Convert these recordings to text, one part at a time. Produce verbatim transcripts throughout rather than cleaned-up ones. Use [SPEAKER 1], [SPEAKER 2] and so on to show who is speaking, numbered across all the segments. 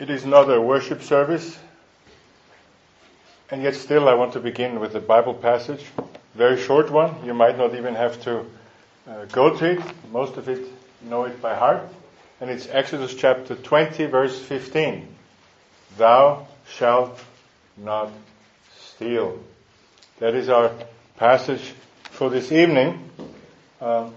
[SPEAKER 1] It is not a worship service, and yet still I want to begin with a Bible passage, very short one. You might not even have to uh, go to it. Most of it, you know it by heart. And it's Exodus chapter twenty, verse fifteen. Thou shalt not steal. That is our passage for this evening. Um,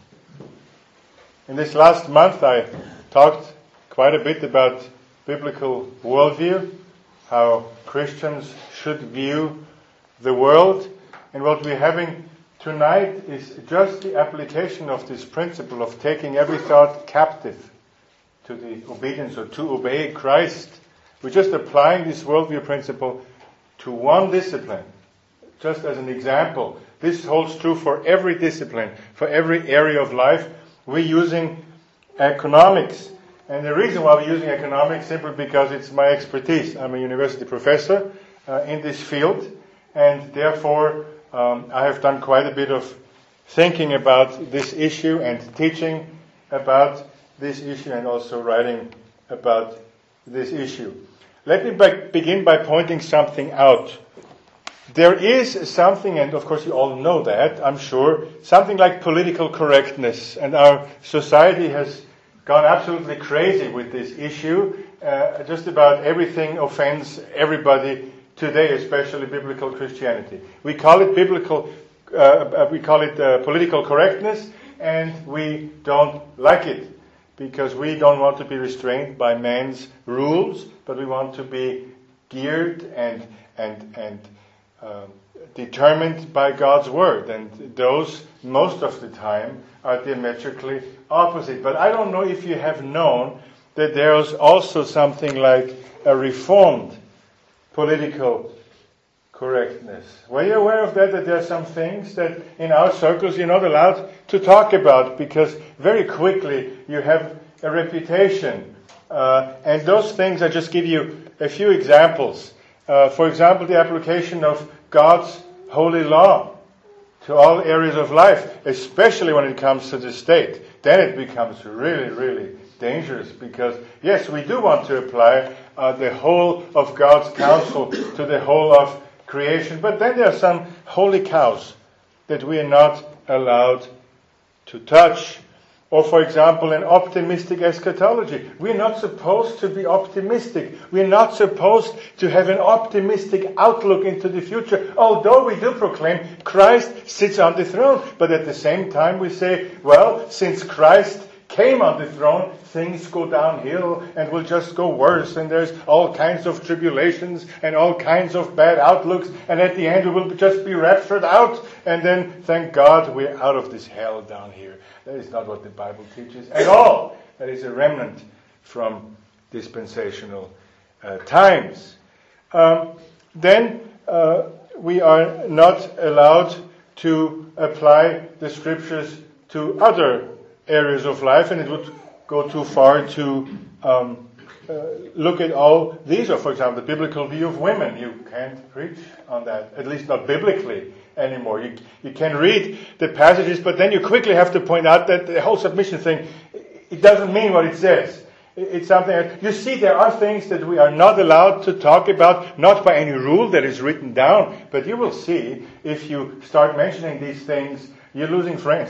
[SPEAKER 1] in this last month I talked quite a bit about biblical worldview, how Christians should view the world. And what we're having tonight is just the application of this principle of taking every thought captive to the obedience or to obey Christ. We're just applying this worldview principle to one discipline. Just as an example, this holds true for every discipline, for every area of life. We're using economics. And the reason why we're using economics, simply because it's my expertise. I'm a university professor uh, in this field, and therefore um, I have done quite a bit of thinking about this issue and teaching about this issue and also writing about this issue. Let me be- begin by pointing something out. There is something, and of course you all know that, I'm sure, something like political correctness, and our society has gone absolutely crazy with this issue. Uh, just about everything offends everybody today, especially biblical Christianity. We call it biblical, uh, we call it uh, political correctness, and we don't like it because we don't want to be restrained by man's rules, but we want to be geared and and and uh, determined by God's word, and those most of the time are diametrically opposite. But I don't know if you have known that there's also something like a reformed political correctness. Were you aware of that, that there are some things that in our circles you're not allowed to talk about because very quickly you have a reputation. Uh, and those things, I just give you a few examples. Uh, for example, the application of God's holy law to all areas of life, especially when it comes to the state. Then it becomes really, really dangerous because, yes, we do want to apply uh, the whole of God's counsel to the whole of creation, but then there are some holy cows that we are not allowed to touch. Or, for example, an optimistic eschatology. We're not supposed to be optimistic. We're not supposed to have an optimistic outlook into the future, although we do proclaim Christ sits on the throne. But at the same time we say, well, since Christ came on the throne, things go downhill and will just go worse, and there's all kinds of tribulations and all kinds of bad outlooks, and at the end we will just be raptured out, and then, thank God, we're out of this hell down here. That is not what the Bible teaches at all. That is a remnant from dispensational uh, times. Um, then uh, we are not allowed to apply the scriptures to other areas of life, and it would go too far to um, uh, look at all these. Or, for example, the biblical view of women. You can't preach on that, at least not biblically anymore. You, you can read the passages, but then you quickly have to point out that the whole submission thing, it doesn't mean what it says. It's something, you see, there are things that we are not allowed to talk about, not by any rule that is written down, but you will see, if you start mentioning these things, you're losing friends.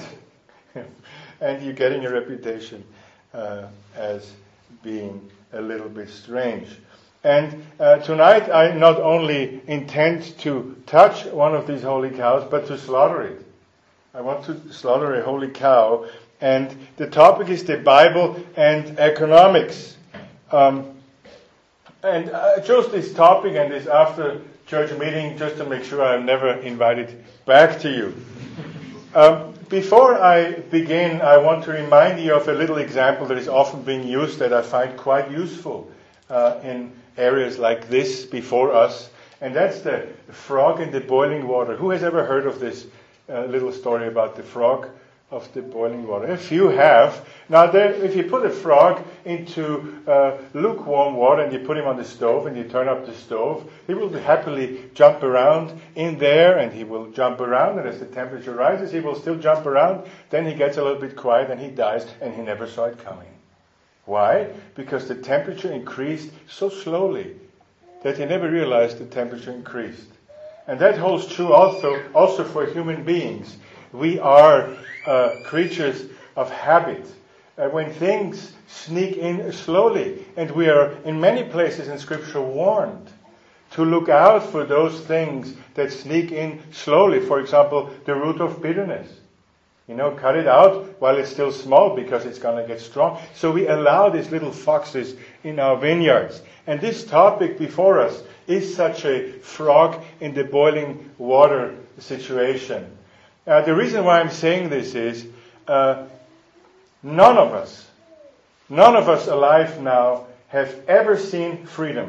[SPEAKER 1] And you're getting a reputation uh, as being a little bit strange. And uh, tonight I not only intend to touch one of these holy cows, but to slaughter it. I want to slaughter a holy cow. And the topic is the Bible and economics. Um, and I chose this topic and this after church meeting just to make sure I'm never invited back to you. Um, Before I begin, I want to remind you of a little example that is often being used that I find quite useful uh, in areas like this before us, and that's the frog in the boiling water. Who has ever heard of this uh, little story about the frog of the boiling water? A few have. Now, there, if you put a frog into uh, lukewarm water and you put him on the stove and you turn up the stove, he will happily jump around in there, and he will jump around, and as the temperature rises, he will still jump around. Then he gets a little bit quiet and he dies, and he never saw it coming. Why? Because the temperature increased so slowly that they never realized the temperature increased. And that holds true also, also for human beings. We are uh, creatures of habit. Uh, when things sneak in slowly, and we are in many places in Scripture warned to look out for those things that sneak in slowly. For example, the root of bitterness. You know, cut it out while it's still small because it's going to get strong. So we allow these little foxes in our vineyards. And this topic before us is such a frog in the boiling water situation. Uh, the reason why I'm saying this is uh, none of us, none of us alive now have ever seen freedom.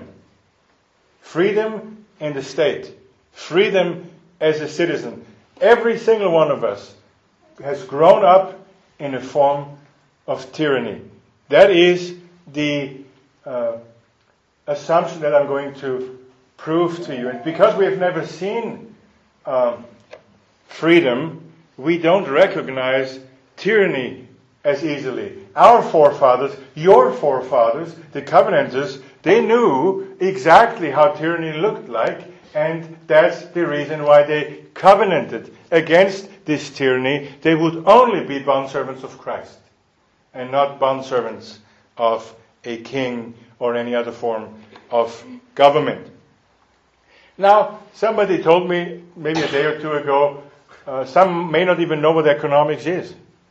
[SPEAKER 1] Freedom in the state. Freedom as a citizen. Every single one of us has grown up in a form of tyranny. That is the uh, assumption that I'm going to prove to you. And because we have never seen um, freedom, we don't recognize tyranny as easily. Our forefathers, your forefathers, the Covenanters, they knew exactly how tyranny looked like, and that's the reason why they covenanted against this tyranny. They would only be bondservants of Christ, and not bondservants of a king or any other form of government. Now, somebody told me maybe a day or two ago, uh, some may not even know what economics is.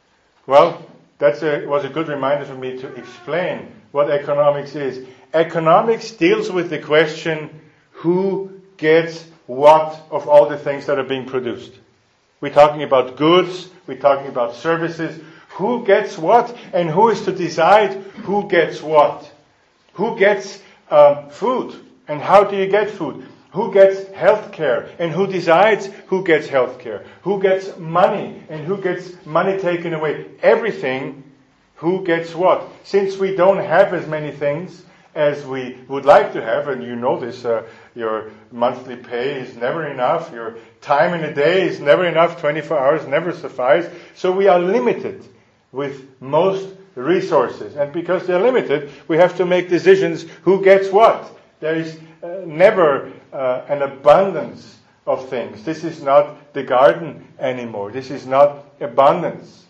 [SPEAKER 1] Well, that was a good reminder for me to explain what economics is. Economics deals with the question, who gets what of all the things that are being produced. We're talking about goods, we're talking about services. Who gets what, and who is to decide who gets what? Who gets uh, food, and how do you get food? Who gets health care, and who decides who gets health care? Who gets money, and who gets money taken away? Everything, who gets what? Since we don't have as many things as we would like to have, and you know this, uh, your monthly pay is never enough, your time in a day is never enough, twenty-four hours never suffice, so we are limited with most resources. And because they're limited, we have to make decisions who gets what. There is uh, never uh, an abundance of things. This is not the garden anymore. This is not abundance.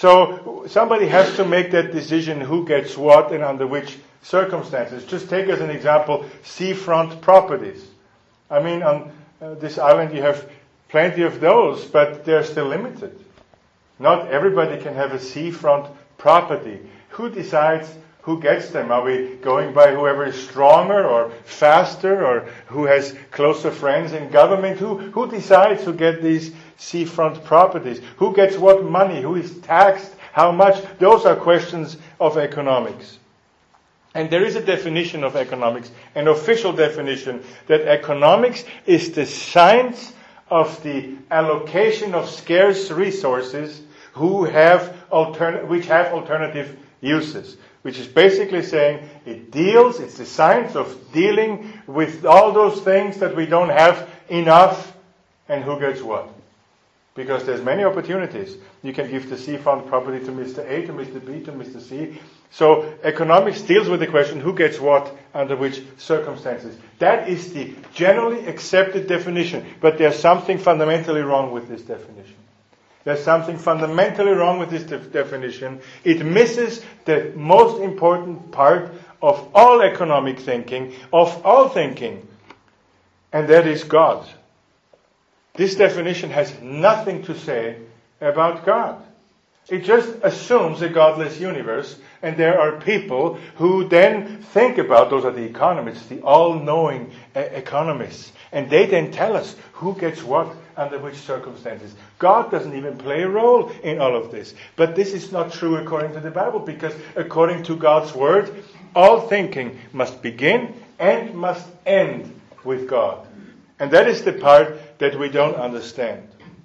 [SPEAKER 1] So somebody has to make that decision who gets what and under which circumstances. Just take as an example seafront properties. I mean, on uh, this island you have plenty of those, but they're still limited. Not everybody can have a seafront property. Who decides who gets them? Are we going by whoever is stronger or faster or who has closer friends in government? Who, who decides who get these seafront properties? Who gets what money? Who is taxed? How much? Those are questions of economics. And there is a definition of economics, an official definition, that economics is the science of the allocation of scarce resources who have altern- which have alternative uses. Which is basically saying it deals, it's the science of dealing with all those things that we don't have enough, and who gets what. Because there's many opportunities. You can give the seafront property to Mister A, to Mister B, to Mister C. So economics deals with the question who gets what under which circumstances. That is the generally accepted definition. But there's something fundamentally wrong with this definition. There's something fundamentally wrong with this de- definition. It misses the most important part of all economic thinking, of all thinking, and that is God. This definition has nothing to say about God. It just assumes a godless universe, and there are people who then think about, those are the economists, the all-knowing uh, economists, and they then tell us who gets what under which circumstances. God doesn't even play a role in all of this. But this is not true according to the Bible, because according to God's Word, all thinking must begin and must end with God. And that is the part that we don't understand.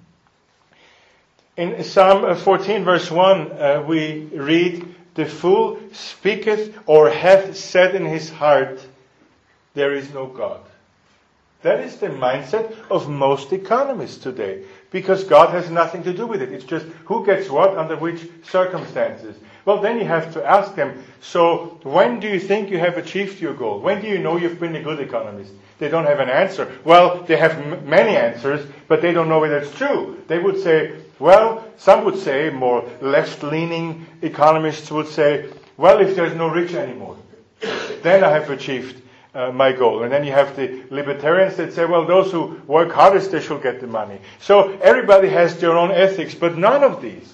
[SPEAKER 1] In Psalm fourteen verse one, uh, we read, "The fool speaketh or hath said in his heart, there is no God." That is the mindset of most economists today, because God has nothing to do with it. It's just who gets what under which circumstances. Well, then you have to ask them, so when do you think you have achieved your goal? When do you know you've been a good economist? They don't have an answer. Well, they have m- many answers, but they don't know whether it's true. They would say, well, some would say, more left-leaning economists would say, well, if there's no rich anymore, then I have achieved uh, my goal. And then you have the libertarians that say, well, those who work hardest, they should get the money. So everybody has their own ethics, but none of these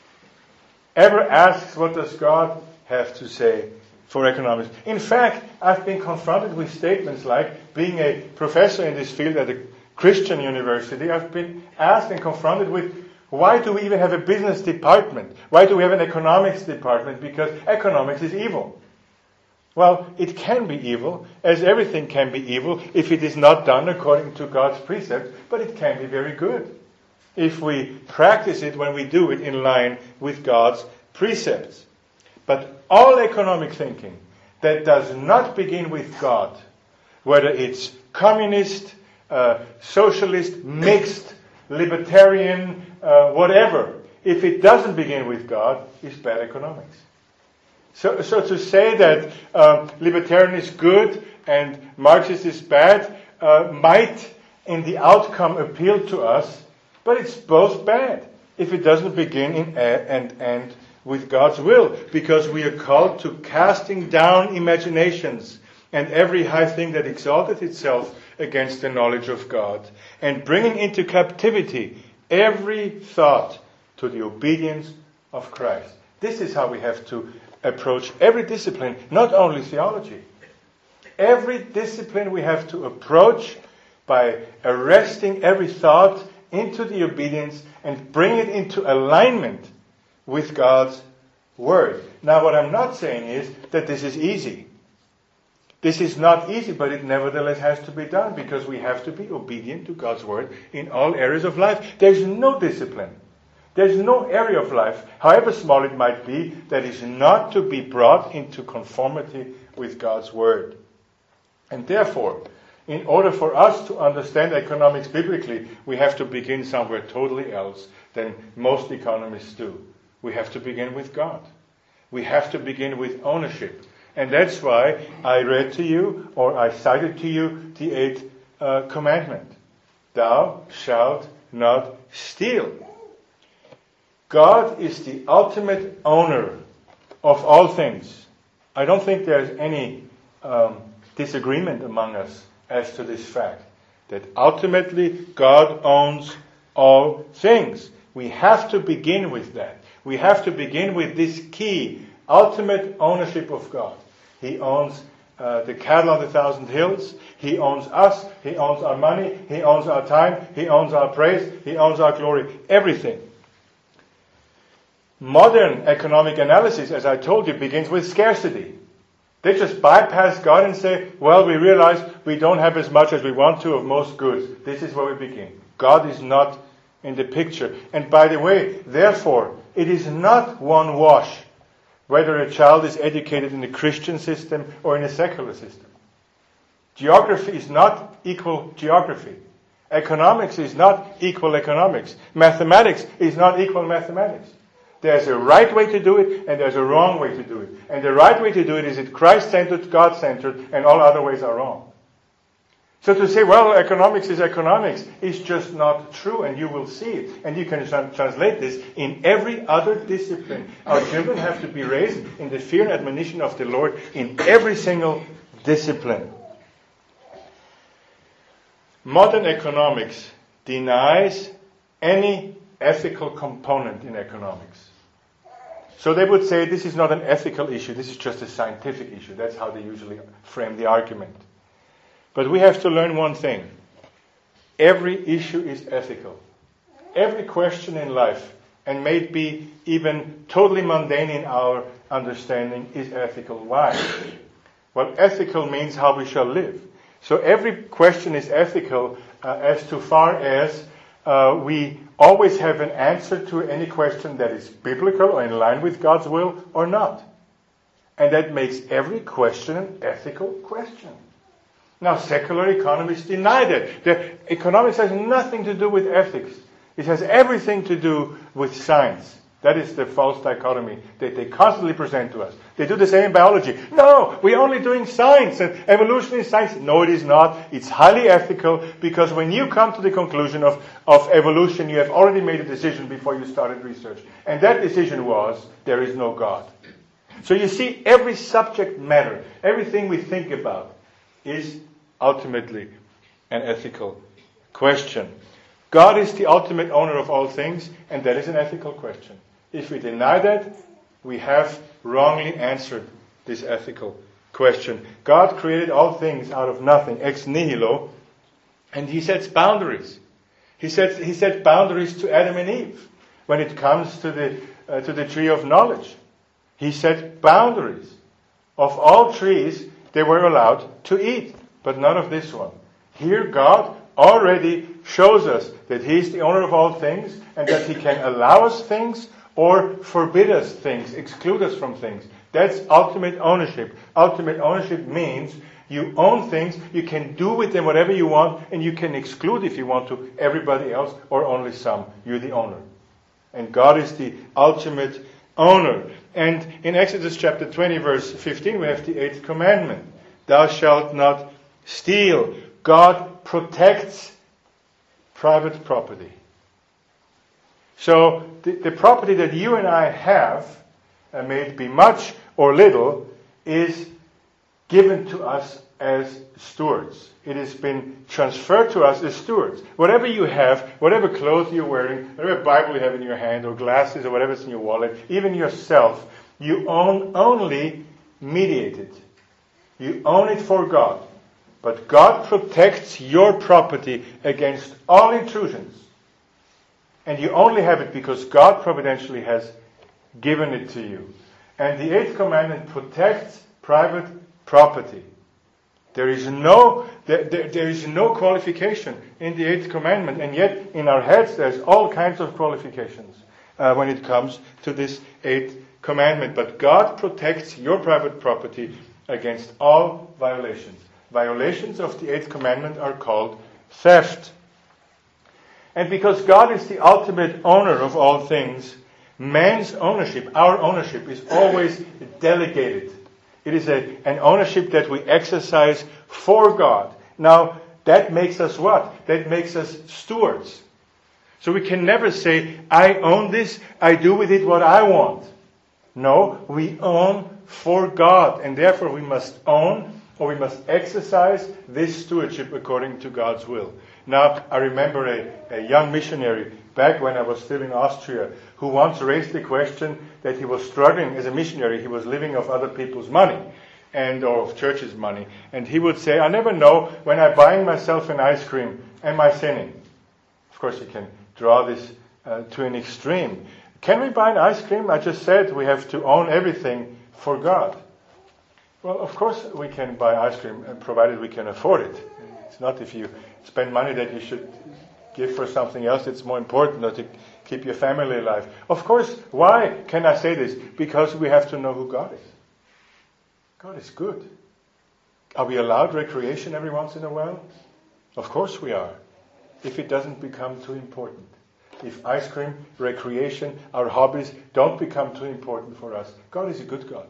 [SPEAKER 1] ever asks, what does God have to say for economics? In fact, I've been confronted with statements like, being a professor in this field at a Christian university, I've been asked and confronted with, why do we even have a business department? Why do we have an economics department? Because economics is evil. Well, it can be evil, as everything can be evil if it is not done according to God's precepts, but it can be very good if we practice it when we do it in line with God's precepts. But all economic thinking that does not begin with God, whether it's communist, uh, socialist, mixed, libertarian, uh, whatever, if it doesn't begin with God, is bad economics. So, so to say that uh, libertarian is good and Marxist is bad uh, might, in the outcome, appeal to us, but it's both bad if it doesn't begin in a- and end with God's will, because we are called to casting down imaginations and every high thing that exalteth itself against the knowledge of God, and bringing into captivity every thought to the obedience of Christ. This is how we have to approach every discipline, not only theology. Every discipline we have to approach by arresting every thought into the obedience and bring it into alignment with God's Word. Now, what I'm not saying is that this is easy. This is not easy, but it nevertheless has to be done, because we have to be obedient to God's Word in all areas of life. There's no discipline. There's no area of life, however small it might be, that is not to be brought into conformity with God's Word. And therefore, in order for us to understand economics biblically, we have to begin somewhere totally else than most economists do. We have to begin with God. We have to begin with ownership. And that's why I read to you, or I cited to you, the eighth uh, commandment. Thou shalt not steal. God is the ultimate owner of all things. I don't think there's any um, disagreement among us as to this fact, that ultimately God owns all things. We have to begin with that. We have to begin with this key, ultimate ownership of God. He owns uh, the cattle on the thousand hills. He owns us. He owns our money. He owns our time. He owns our praise. He owns our glory. Everything. Modern economic analysis, as I told you, begins with scarcity. They just bypass God and say, well, we realize we don't have as much as we want to of most goods. This is where we begin. God is not in the picture. And by the way, therefore, it is not one wash whether a child is educated in a Christian system or in a secular system. Geography is not equal geography. Economics is not equal economics. Mathematics is not equal mathematics. There's a right way to do it, and there's a wrong way to do it. And the right way to do it is it Christ-centered, God-centered, and all other ways are wrong. So to say, well, economics is economics, is just not true, and you will see it. And you can tra- translate this in every other discipline. Our children have to be raised in the fear and admonition of the Lord in every single discipline. Modern economics denies any ethical component in economics. So they would say this is not an ethical issue, this is just a scientific issue. That's how they usually frame the argument. But we have to learn one thing. Every issue is ethical. Every question in life, and may it be even totally mundane in our understanding, is ethical. Why? Well, ethical means how we shall live. So every question is ethical uh, as to far as uh, we always have an answer to any question that is biblical or in line with God's will or not. And that makes every question an ethical question. Now, secular economists deny that. The economics has nothing to do with ethics. It has everything to do with science. That is the false dichotomy that they constantly present to us. They do the same in biology. No, we're only doing science, and evolution is science. No, it is not. It's highly ethical, because when you come to the conclusion of, of evolution, you have already made a decision before you started research. And that decision was, there is no God. So you see, every subject matter, everything we think about, is ultimately an ethical question. God is the ultimate owner of all things, and that is an ethical question. If we deny that, we have wrongly answered this ethical question. God created all things out of nothing, ex nihilo, and He sets boundaries. He sets He set boundaries to Adam and Eve when it comes to the uh, to the tree of knowledge. He set boundaries. Of all trees, they were allowed to eat, but none of this one. Here, God already shows us that He is the owner of all things, and that He can allow us things or forbid us things, exclude us from things. That's ultimate ownership. Ultimate ownership means you own things, you can do with them whatever you want, and you can exclude, if you want to, everybody else or only some. You're the owner. And God is the ultimate owner. And in Exodus chapter twenty, verse fifteen, we have the eighth commandment. Thou shalt not steal. God protects private property. So the, the property that you and I have, uh, may it be much or little, is given to us as stewards. It has been transferred to us as stewards. Whatever you have, whatever clothes you're wearing, whatever Bible you have in your hand, or glasses, or whatever's in your wallet, even yourself, you own only mediated. You own it for God. But God protects your property against all intrusions. And you only have it because God providentially has given it to you. And the eighth commandment protects private property. There is no there, there, there is no qualification in the eighth commandment, and yet in our heads there's all kinds of qualifications uh, when it comes to this eighth commandment. But God protects your private property against all violations. Violations of the eighth commandment are called theft. And because God is the ultimate owner of all things, man's ownership, our ownership, is always delegated. It is a, an ownership that we exercise for God. Now, that makes us what? That makes us stewards. So we can never say, I own this, I do with it what I want. No, we own for God, and therefore we must own, or we must exercise this stewardship according to God's will. Now, I remember a, a young missionary back when I was still in Austria who once raised the question that he was struggling as a missionary. He was living off other people's money and or of church's money. And he would say, I never know when I'm buying myself an ice cream, am I sinning? Of course, you can draw this uh, to an extreme. Can we buy an ice cream? I just said we have to own everything for God. Well, of course we can buy ice cream, provided we can afford it. It's not if you spend money that you should give for something else that's more important, or to keep your family alive. Of course, why can I say this? Because we have to know who God is. God is good. Are we allowed recreation every once in a while? Of course we are. If it doesn't become too important. If ice cream, recreation, our hobbies don't become too important for us. God is a good God.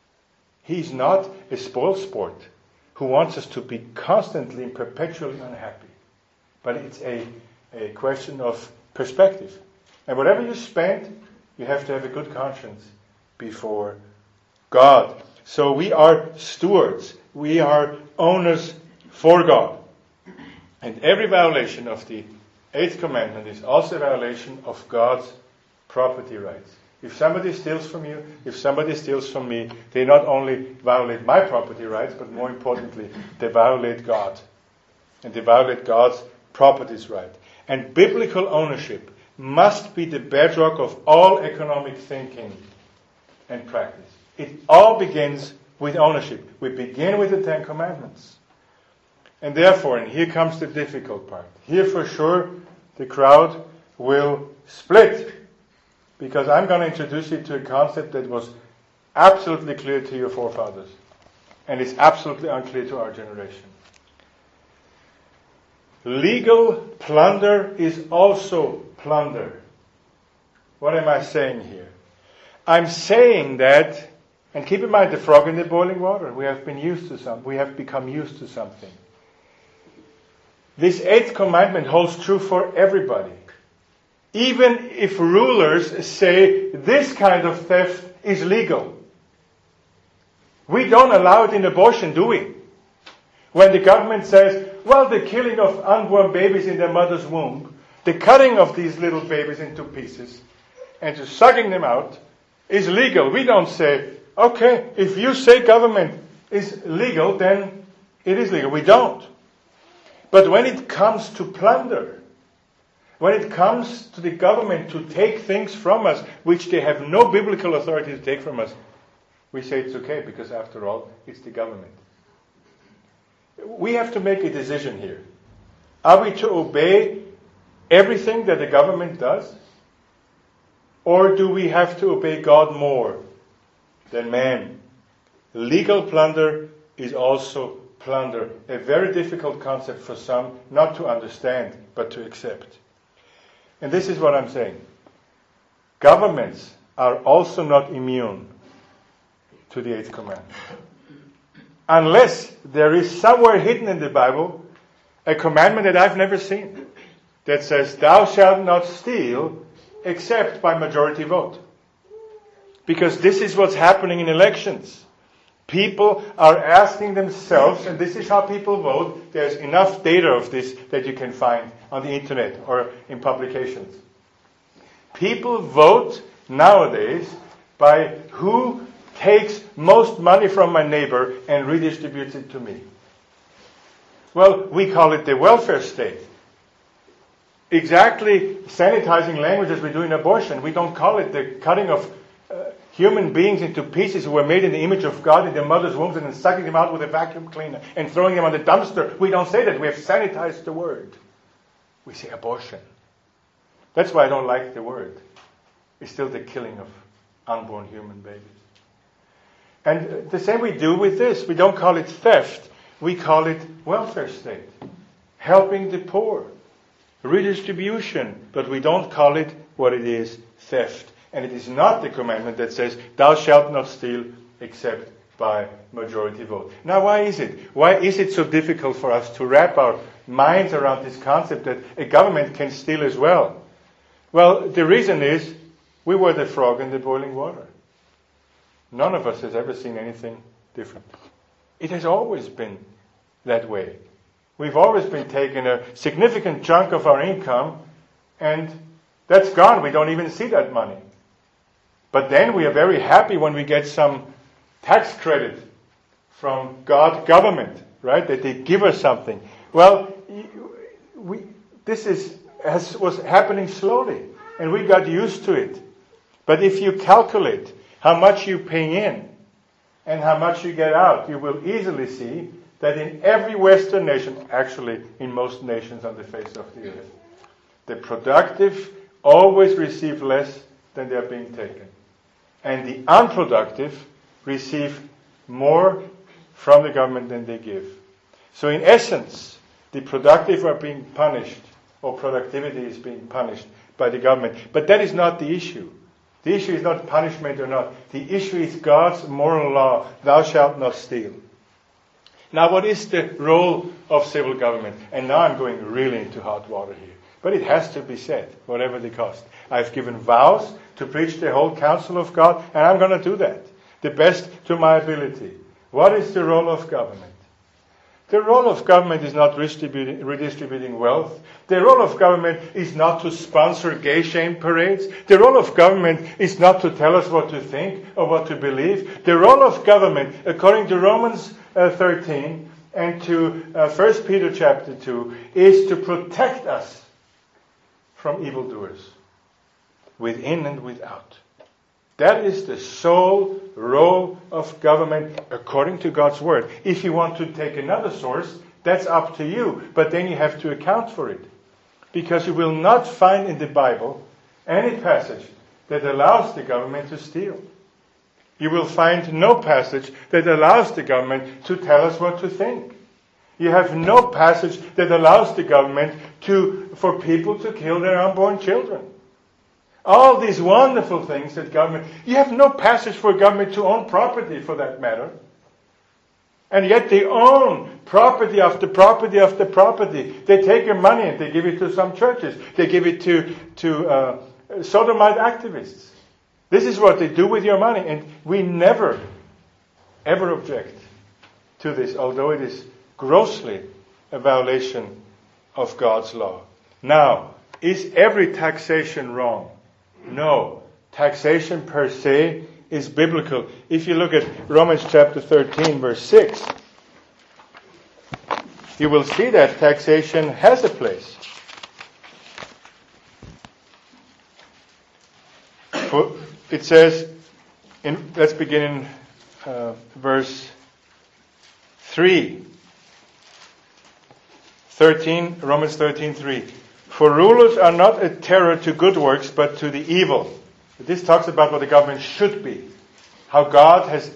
[SPEAKER 1] He's not a spoilsport who wants us to be constantly and perpetually unhappy. But it's a, a question of perspective. And whatever you spend, you have to have a good conscience before God. So we are stewards. We are owners for God. And every violation of the eighth commandment is also a violation of God's property rights. If somebody steals from you, if somebody steals from me, they not only violate my property rights, but more importantly, they violate God. And they violate God's properties right. And biblical ownership must be the bedrock of all economic thinking and practice. It all begins with ownership. We begin with the Ten Commandments. And therefore, and here comes the difficult part. Here for sure the crowd will split. Because I'm going to introduce you to a concept that was absolutely clear to your forefathers. And is absolutely unclear to our generation. Legal plunder is also plunder. What am I saying here? I'm saying that, and keep in mind the frog in the boiling water. We have been used to some. We have become used to something. This eighth commandment holds true for everybody. Even if rulers say this kind of theft is legal. We don't allow it in abortion, do we? When the government says, well, the killing of unborn babies in their mother's womb, the cutting of these little babies into pieces, and just sucking them out, is legal. We don't say, okay, if you say government is legal, then it is legal. We don't. But when it comes to plunder, when it comes to the government to take things from us, which they have no biblical authority to take from us, we say it's okay, because after all, it's the government. We have to make a decision here. Are we to obey everything that the government does? Or do we have to obey God more than man? Legal plunder is also plunder. A very difficult concept for some not to understand, but to accept. And this is what I'm saying. Governments are also not immune to the eighth commandment. Unless there is somewhere hidden in the Bible a commandment that I've never seen that says, thou shalt not steal except by majority vote. Because this is what's happening in elections. People are asking themselves, and this is how people vote. There's enough data of this that you can find on the internet or in publications. People vote nowadays by who takes most money from my neighbor and redistributes it to me. Well, we call it the welfare state. Exactly sanitizing language as we do in abortion. We don't call it the cutting of uh, human beings into pieces who were made in the image of God in their mother's wombs and then sucking them out with a vacuum cleaner and throwing them on the dumpster. We don't say that. We have sanitized the word. We say abortion. That's why I don't like the word. It's still the killing of unborn human babies. And the same we do with this. We don't call it theft. We call it welfare state. Helping the poor. Redistribution. But we don't call it what it is, theft. And it is not the commandment that says, thou shalt not steal except by majority vote. Now why is it? Why is it so difficult for us to wrap our minds around this concept that a government can steal as well? Well, the reason is, we were the frog in the boiling water. None of us has ever seen anything different. It has always been that way. We've always been taking a significant chunk of our income, and that's gone. We don't even see that money. But then we are very happy when we get some tax credit from God government, right? That they give us something. Well, we, this is has, was happening slowly, and we got used to it. But if you calculate how much you pay in and how much you get out, you will easily see that in every Western nation, actually in most nations on the face of the earth, the productive always receive less than they are being taken. And the unproductive receive more from the government than they give. So in essence, the productive are being punished, or productivity is being punished by the government. But that is not the issue. The issue is not punishment or not. The issue is God's moral law. Thou shalt not steal. Now, what is the role of civil government? And now I'm going really into hot water here. But it has to be said, whatever the cost. I've given vows to preach the whole counsel of God, and I'm going to do that. The best to my ability. What is the role of government? The role of government is not redistributing, redistributing wealth. The role of government is not to sponsor gay shame parades. The role of government is not to tell us what to think or what to believe. The role of government, according to Romans uh, thirteen and to uh, First Peter chapter two, is to protect us from evildoers, within and without. That is the sole role of government according to God's word. If you want to take another source, that's up to you. But then you have to account for it. Because you will not find in the Bible any passage that allows the government to steal. You will find no passage that allows the government to tell us what to think. You have no passage that allows the government to, for people to kill their unborn children. All these wonderful things that government... You have no passage for government to own property, for that matter. And yet they own property after property after property. They take your money and they give it to some churches. They give it to, to uh, sodomite activists. This is what they do with your money. And we never, ever object to this, although it is grossly a violation of God's law. Now, is every taxation wrong? No. Taxation per se is biblical. If you look at Romans chapter thirteen, verse six, you will see that taxation has a place. It says, in, let's begin in uh, verse three. thirteen, Romans thirteen, three. For rulers are not a terror to good works, but to the evil. This talks about what the government should be. How God has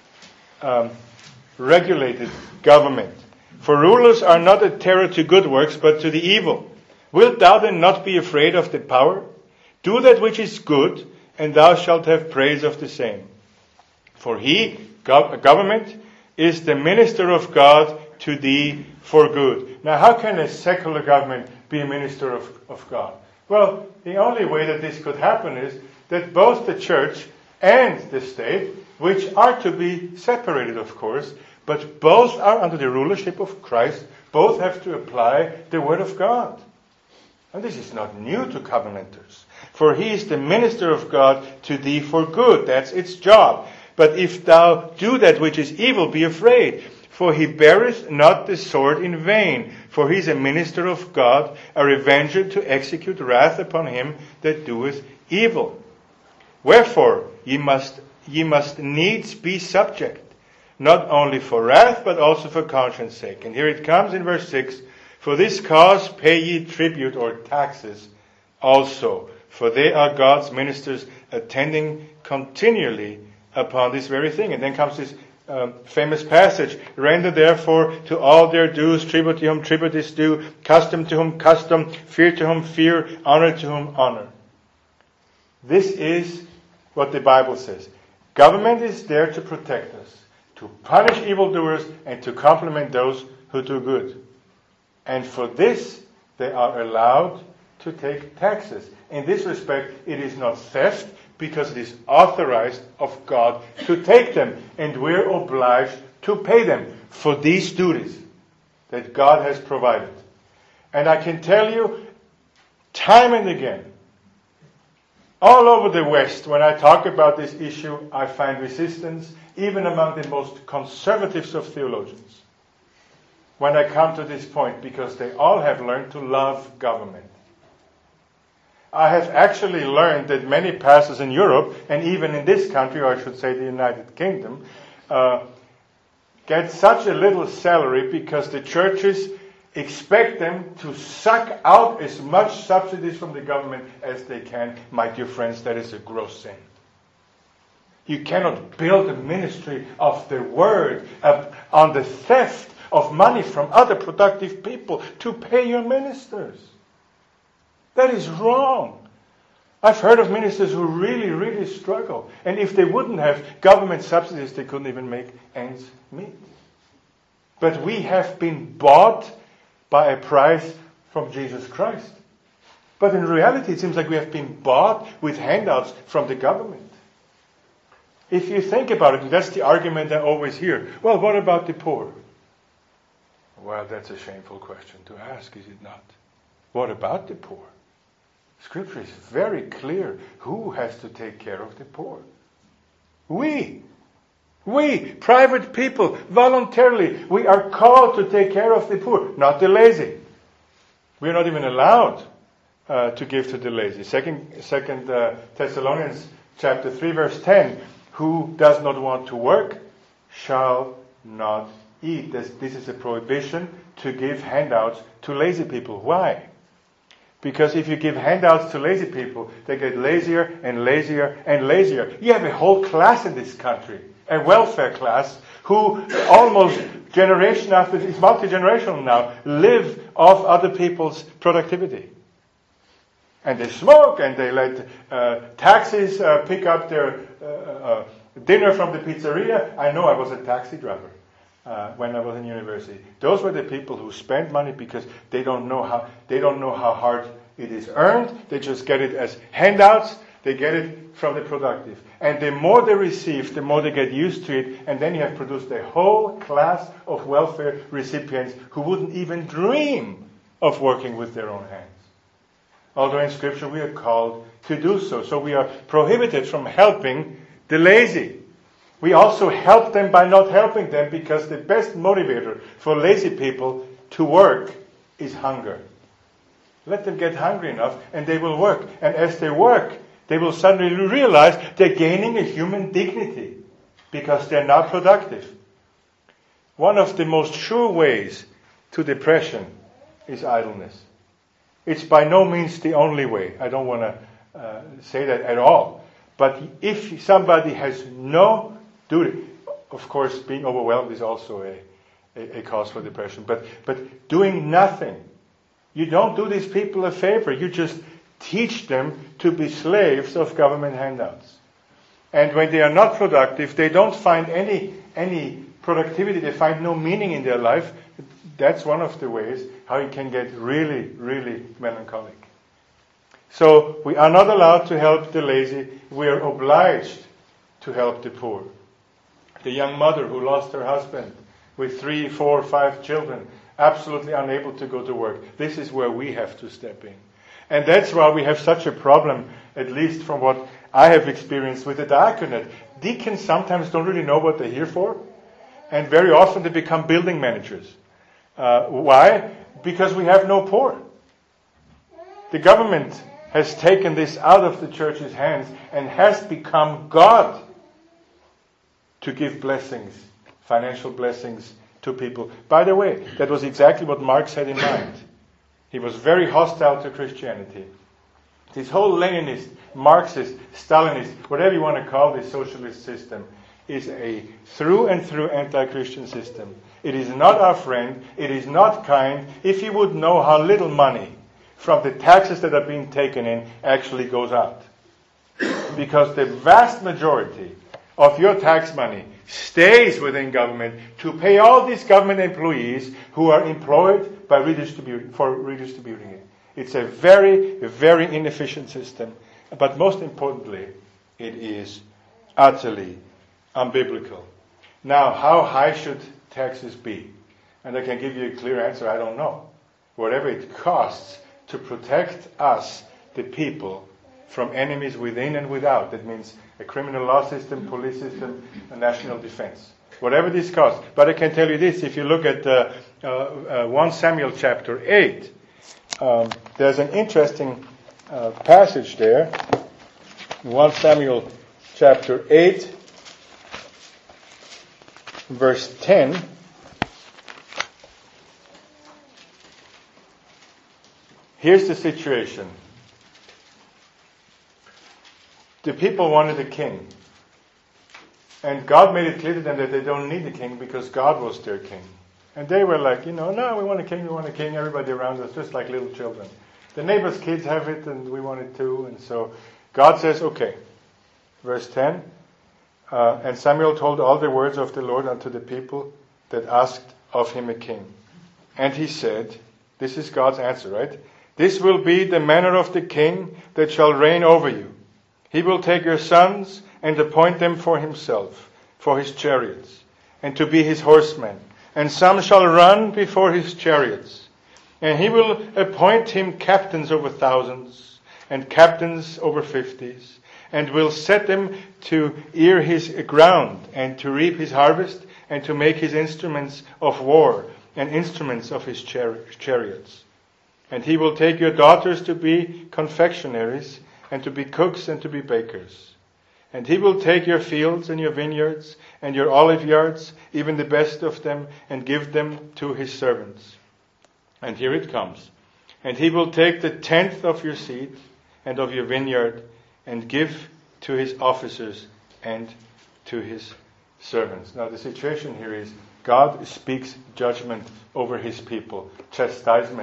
[SPEAKER 1] um, regulated government. For rulers are not a terror to good works, but to the evil. Wilt thou then not be afraid of the power? Do that which is good, and thou shalt have praise of the same. For he, gov- government, is the minister of God to thee for good. Now, how can a secular government be a minister of, of God? Well, the only way that this could happen is that both the church and the state, which are to be separated, of course, but both are under the rulership of Christ, both have to apply the Word of God. And this is not new to covenanters. For he is the minister of God to thee for good. That's its job. But if thou do that which is evil, be afraid. For he beareth not the sword in vain. For he is a minister of God, a revenger to execute wrath upon him that doeth evil. Wherefore ye must ye must needs be subject, not only for wrath, but also for conscience sake. And here it comes in verse six. For this cause pay ye tribute or taxes also, for they are God's ministers, attending continually upon this very thing. And then comes this um, famous passage. Render therefore to all their dues, tribute to whom tribute is due, custom to whom custom, fear to whom fear, honor to whom honor. This is what the Bible says. Government is there to protect us, to punish evildoers, and to compliment those who do good. And for this, they are allowed to take taxes. In this respect, it is not theft, because it is authorized of God to take them. And we're obliged to pay them for these duties that God has provided. And I can tell you, time and again, all over the West, when I talk about this issue, I find resistance, even among the most conservatives of theologians, when I come to this point, because they all have learned to love government. I have actually learned that many pastors in Europe, and even in this country, or I should say the United Kingdom, uh, get such a little salary because the churches expect them to suck out as much subsidies from the government as they can. My dear friends, that is a gross sin. You cannot build a ministry of the Word uh, on the theft of money from other productive people to pay your ministers. That is wrong. I've heard of ministers who really, really struggle. And if they wouldn't have government subsidies, they couldn't even make ends meet. But we have been bought by a price from Jesus Christ. But in reality, it seems like we have been bought with handouts from the government. If you think about it, and that's the argument I always hear, well, what about the poor? Well, that's a shameful question to ask, is it not? What about the poor? Scripture is very clear. Who has to take care of the poor? We. We, private people, voluntarily, we are called to take care of the poor, not the lazy. We are not even allowed uh, to give to the lazy. Second, second uh, Thessalonians chapter three, verse ten. Who does not want to work shall not eat. This, this is a prohibition to give handouts to lazy people. Why? Because if you give handouts to lazy people, they get lazier and lazier and lazier. You have a whole class in this country, a welfare class, who almost generation after, it's multi-generational now, live off other people's productivity. And they smoke, and they let uh, taxis uh, pick up their uh, uh, dinner from the pizzeria. I know I was a taxi driver uh, when I was in university. Those were the people who spend money because they don't know how they don't know how hard it is earned. They just get it as handouts. They get it from the productive. And the more they receive, the more they get used to it. And then you have produced a whole class of welfare recipients who wouldn't even dream of working with their own hands. Although in Scripture we are called to do so. So we are prohibited from helping the lazy. We also help them by not helping them, because the best motivator for lazy people to work is hunger. Let them get hungry enough and they will work. And as they work, they will suddenly realize they're gaining a human dignity because they're not productive. One of the most sure ways to depression is idleness. It's by no means the only way. I don't want to uh, say that at all. But if somebody has no duty, of course, being overwhelmed is also a, a, a cause for depression. But, but doing nothing, you don't do these people a favor. You just teach them to be slaves of government handouts. And when they are not productive, they don't find any any productivity. They find no meaning in their life. That's one of the ways how you can get really, really melancholic. So we are not allowed to help the lazy. We are obliged to help the poor. The young mother who lost her husband with three, four, five children, absolutely unable to go to work. This is where we have to step in. And that's why we have such a problem, at least from what I have experienced with the diaconate. Deacons sometimes don't really know what they're here for. And very often they become building managers. Uh, why? Because we have no poor. The government has taken this out of the church's hands and has become God to give blessings, financial blessings to people. By the way, that was exactly what Marx had in mind. He was very hostile to Christianity. This whole Leninist, Marxist, Stalinist, whatever you want to call this socialist system, is a through and through anti-Christian system. It is not our friend. It is not kind. If you would know how little money from the taxes that are being taken in actually goes out. Because the vast majority of your tax money stays within government to pay all these government employees who are employed by redistributing, for redistributing it. It's a very, very inefficient system. But most importantly, it is utterly unbiblical. Now, how high should taxes be? And I can give you a clear answer, I don't know. Whatever it costs to protect us, the people, from enemies within and without. That means a criminal law system, police system, a national defense. Whatever this costs. But I can tell you this, if you look at uh, uh, uh, First Samuel chapter eight, um, there's an interesting uh, passage there. First Samuel chapter eight, verse ten. Here's the situation. The people wanted a king. And God made it clear to them that they don't need a king because God was their king. And they were like, you know, no, we want a king, we want a king. Everybody around us, just like little children. The neighbors' kids have it and we want it too. And so God says, okay. Verse ten. Uh, and Samuel told all the words of the Lord unto the people that asked of him a king. And he said, this is God's answer, right? This will be the manner of the king that shall reign over you. He will take your sons and appoint them for himself, for his chariots, and to be his horsemen. And some shall run before his chariots. And he will appoint him captains over thousands, and captains over fifties, and will set them to ear his ground, and to reap his harvest, and to make his instruments of war, and instruments of his char- chariots. And he will take your daughters to be confectionaries, and to be cooks, and to be bakers. And he will take your fields and your vineyards, and your olive yards, even the best of them, and give them to his servants. And here it comes. And he will take the tenth of your seed, and of your vineyard, and give to his officers, and to his servants. Now the situation here is, God speaks judgment over his people, chastisement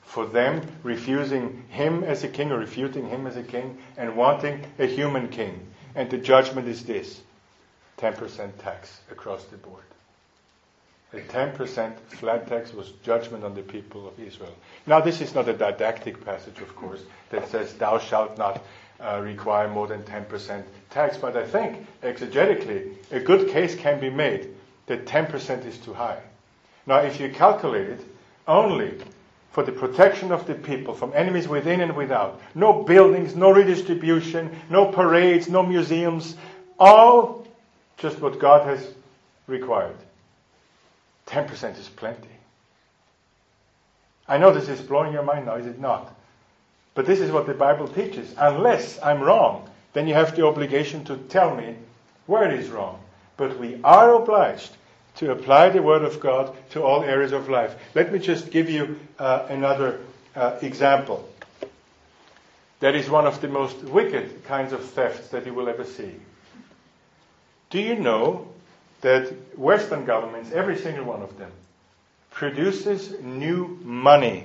[SPEAKER 1] for them refusing him as a king or refuting him as a king and wanting a human king. And the judgment is this: ten percent tax across the board. A ten percent flat tax was judgment on the people of Israel. Now, this is not a didactic passage, of course, that says thou shalt not uh, require more than ten percent tax. But I think, exegetically, a good case can be made that ten percent is too high. Now, if you calculate it only for the protection of the people from enemies within and without, no buildings, no redistribution, no parades, no museums, all just what God has required. ten percent is plenty. I know this is blowing your mind now, is it not? But this is what the Bible teaches. Unless I'm wrong, then you have the obligation to tell me where it is wrong. But we are obliged to apply the Word of God to all areas of life. Let me just give you uh, another uh, example. That is one of the most wicked kinds of thefts that you will ever see. Do you know that Western governments, every single one of them, produces new money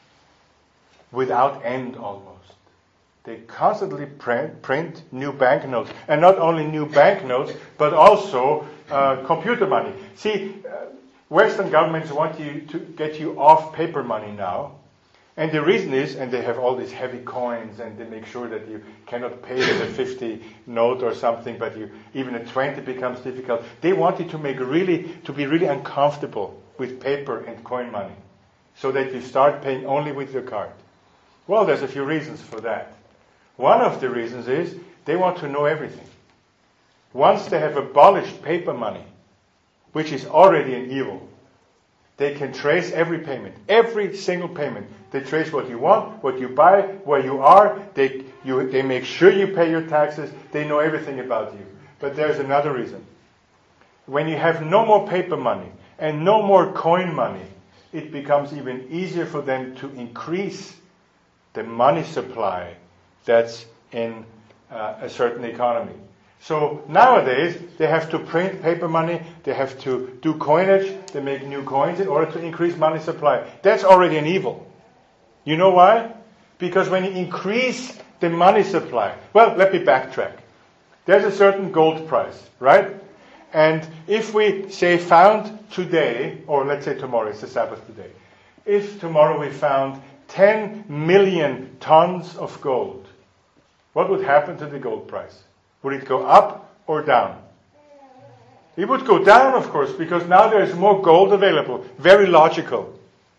[SPEAKER 1] without end almost? They constantly print, print new banknotes. And not only new banknotes, but also uh, computer money. See, uh, Western governments want you to get you off paper money now. And the reason is, and they have all these heavy coins, and they make sure that you cannot pay with a fifty note or something, but you even a twenty becomes difficult. They want you to make really to be really uncomfortable with paper and coin money, so that you start paying only with your card. Well, there's a few reasons for that. One of the reasons is they want to know everything. Once they have abolished paper money, which is already an evil, they can trace every payment, every single payment. They trace what you want, what you buy, where you are. They, you, they make sure you pay your taxes. They know everything about you. But there's another reason. When you have no more paper money and no more coin money, it becomes even easier for them to increase the money supply that's in uh, a certain economy. So nowadays, they have to print paper money, they have to do coinage, they make new coins in order to increase money supply. That's already an evil. You know why? Because when you increase the money supply, well, let me backtrack. There's a certain gold price, right? And if we say found today, or let's say tomorrow, it's the Sabbath today. If tomorrow we found ten million tons of gold, what would happen to the gold price? Would it go up or down? It would go down, of course, because now there is more gold available. Very logical.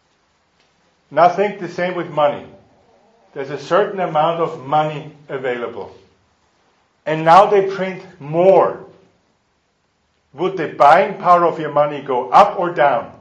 [SPEAKER 1] Now think the same with money. There's a certain amount of money available. And now they print more. Would the buying power of your money go up or down?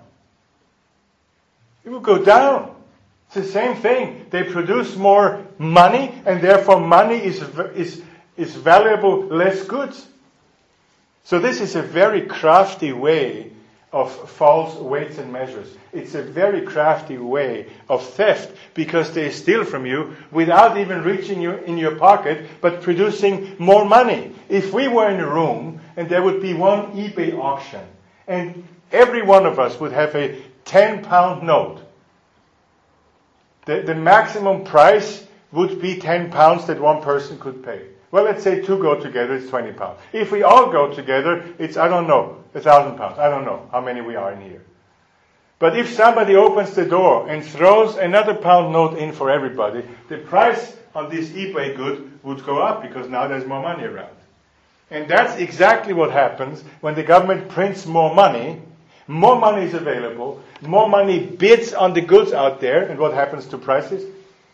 [SPEAKER 1] It would go down. It's the same thing. They produce more money, and therefore money is is is valuable less goods. So this is a very crafty way of false weights and measures. It's a very crafty way of theft, because they steal from you without even reaching you in your pocket, but producing more money. If we were in a room and there would be one eBay auction, and every one of us would have a ten pound note, the, the maximum price would be ten pounds that one person could pay. Well, let's say two go together, it's twenty pounds. If we all go together, it's, I don't know, a thousand pounds. I don't know how many we are in here. But if somebody opens the door and throws another pound note in for everybody, the price on this eBay good would go up, because now there's more money around. And that's exactly what happens when the government prints more money. More money is available. More money bids on the goods out there. And what happens to prices?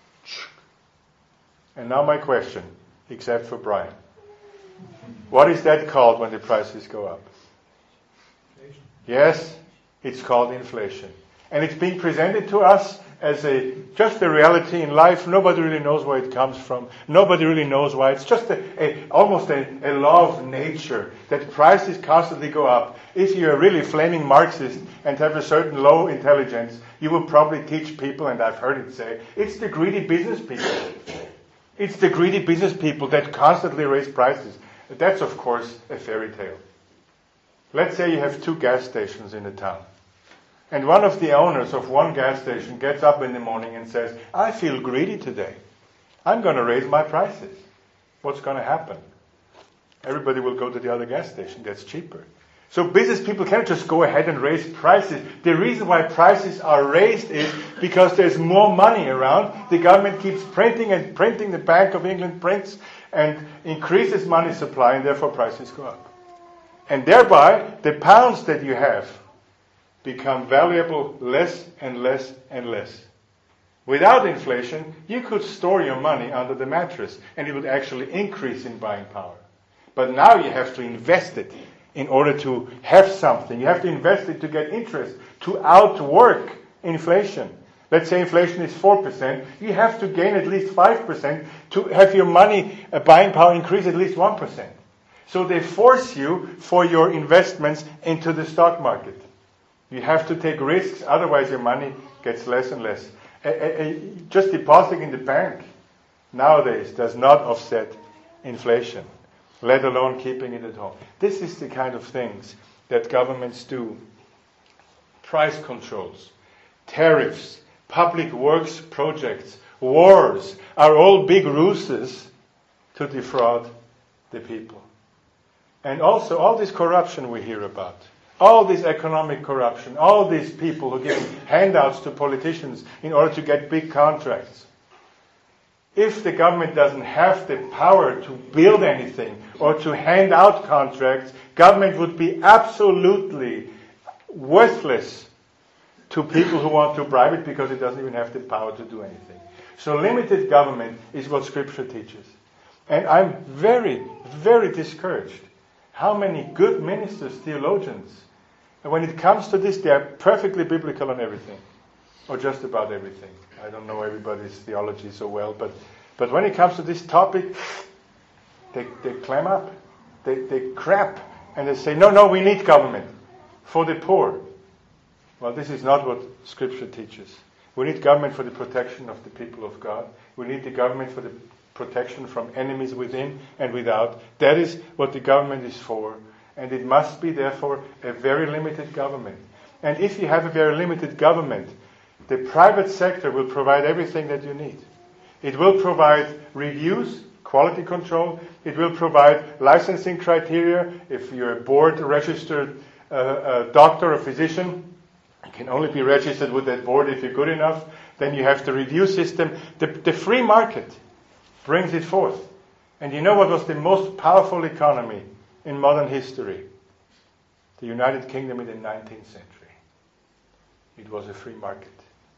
[SPEAKER 1] And now my question, except for Brian. What is that called when the prices go up? Inflation. Yes, it's called inflation. And it's being presented to us as a just a reality in life. Nobody really knows where it comes from. Nobody really knows why. It's just a, a almost a, a law of nature that prices constantly go up. If you're a really flaming Marxist and have a certain low intelligence, you will probably teach people, and I've heard it say, it's the greedy business people. It's the greedy business people that constantly raise prices. That's, of course, a fairy tale. Let's say you have two gas stations in a town. And one of the owners of one gas station gets up in the morning and says, I feel greedy today. I'm going to raise my prices. What's going to happen? Everybody will go to the other gas station. That's cheaper. So business people can't just go ahead and raise prices. The reason why prices are raised is because there's more money around. The government keeps printing and printing. The Bank of England prints and increases money supply, and therefore prices go up. And thereby, the pounds that you have become valuable less and less and less. Without inflation, you could store your money under the mattress, and it would actually increase in buying power. But now you have to invest it in order to have something. You have to invest it to get interest, to outwork inflation. Let's say inflation is four percent. You have to gain at least five percent to have your money uh, buying power increase at least one percent. So they force you for your investments into the stock market. You have to take risks, otherwise your money gets less and less. Uh, uh, just depositing in the bank nowadays does not offset inflation, let alone keeping it at home. This is the kind of things that governments do. Price controls, tariffs, public works projects, wars are all big ruses to defraud the people. And also all this corruption we hear about, all this economic corruption, all these people who give handouts to politicians in order to get big contracts. If the government doesn't have the power to build anything or to hand out contracts, government would be absolutely worthless to people who want to bribe it because it doesn't even have the power to do anything. So limited government is what Scripture teaches. And I'm very, very discouraged how many good ministers, theologians, and when it comes to this, they are perfectly biblical on everything, or just about everything. I don't know everybody's theology so well, but, but when it comes to this topic, they, they clam up, they, they crap, and they say, no, no, we need government for the poor. Well, this is not what Scripture teaches. We need government for the protection of the people of God. We need the government for the protection from enemies within and without. That is what the government is for. And it must be, therefore, a very limited government. And if you have a very limited government, the private sector will provide everything that you need. It will provide reviews, quality control. It will provide licensing criteria. If you're a board-registered uh, uh, doctor or physician, you can only be registered with that board if you're good enough. Then you have the review system. The, the free market brings it forth. And you know what was the most powerful economy in modern history? The United Kingdom in the nineteenth century. It was a free market.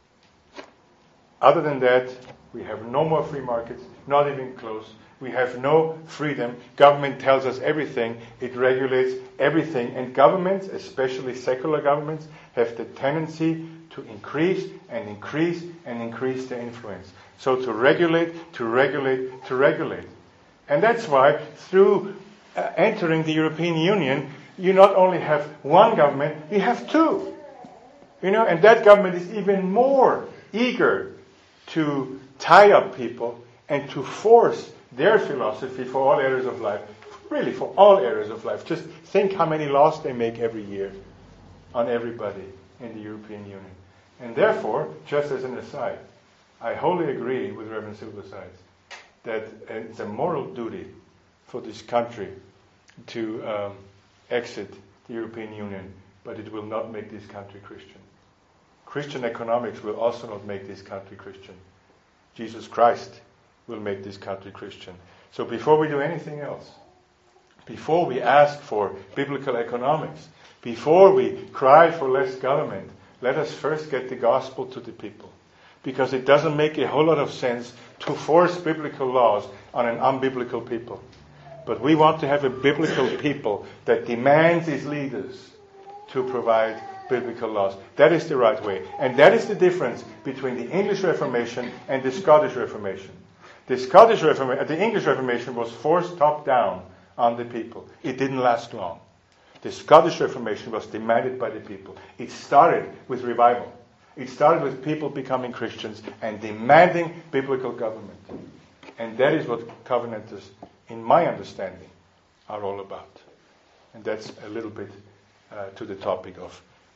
[SPEAKER 1] Other than that, we have no more free markets, not even close. We have no freedom. Government tells us everything. It regulates everything. And governments, especially secular governments, have the tendency to increase and increase and increase their influence. So to regulate, to regulate, to regulate. And that's why through uh, entering the European Union, you not only have one government, you have two. You know, and that government is even more eager to tie up people and to force their philosophy for all areas of life. Really, for all areas of life. Just think how many laws they make every year on everybody in the European Union. And therefore, just as an aside, I wholly agree with Reverend Silversides that it's a moral duty for this country to um, exit the European Union, but it will not make this country Christian. Christian economics will also not make this country Christian. Jesus Christ will make this country Christian. So before we do anything else, before we ask for biblical economics, before we cry for less government, let us first get the gospel to the people. Because it doesn't make a whole lot of sense to force biblical laws on an unbiblical people. But we want to have a biblical people that demands its leaders to provide biblical laws. That is the right way. And that is the difference between the English Reformation and the Scottish Reformation. The Scottish Reformation, the English Reformation was forced top down on the people. It didn't last long. The Scottish Reformation was demanded by the people. It started with revival. It started with people becoming Christians and demanding biblical government. And that is what Covenanters, in my understanding, are all about. And that's a little bit uh, to the topic of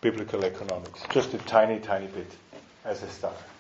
[SPEAKER 1] biblical economics. Just a tiny, tiny bit as a start.